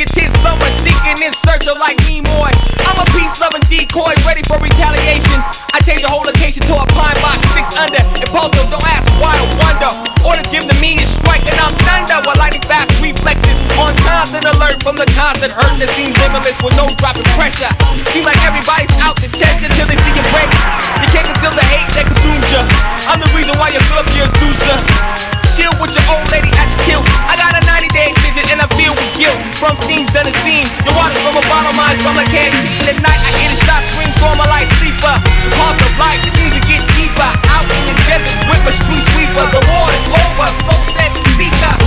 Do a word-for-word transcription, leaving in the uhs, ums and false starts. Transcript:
intent, someone seeking in search of like Nimoy. I'm a peace-loving decoy, ready for retaliation. I change the whole location to a pine box, six under. Impulsive, don't ask why or wonder. Orders given to me is strike and I'm thunder. With lightning fast reflexes, on constant alert from the constant hurt that seems limitless with no drop in pressure. Seems like everybody's out to test you till they see you break. You can't conceal the hate that consumes you. I'm the reason why you fill up your Azusa. Chill with your old lady at the tilt. I got a ninety days visit and I feel with guilt from things done and seen. Your water from a bottle, mine from a canteen. At night I hear the shot swing, so I'm a light sleeper. The cost of life seems to get cheaper. Out in the desert with a street sweeper. The war is over, so said the speaker.